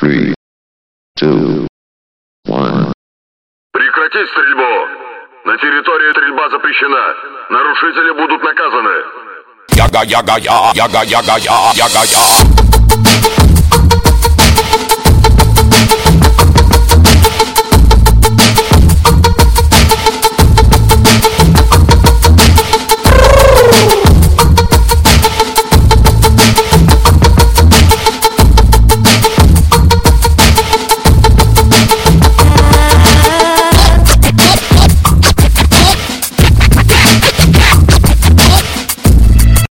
3, 2, 1. Прекратить стрельбу! На территории стрельба запрещена. Нарушители будут наказаны. Яга-яга-я, яга-яга-я, яга-я.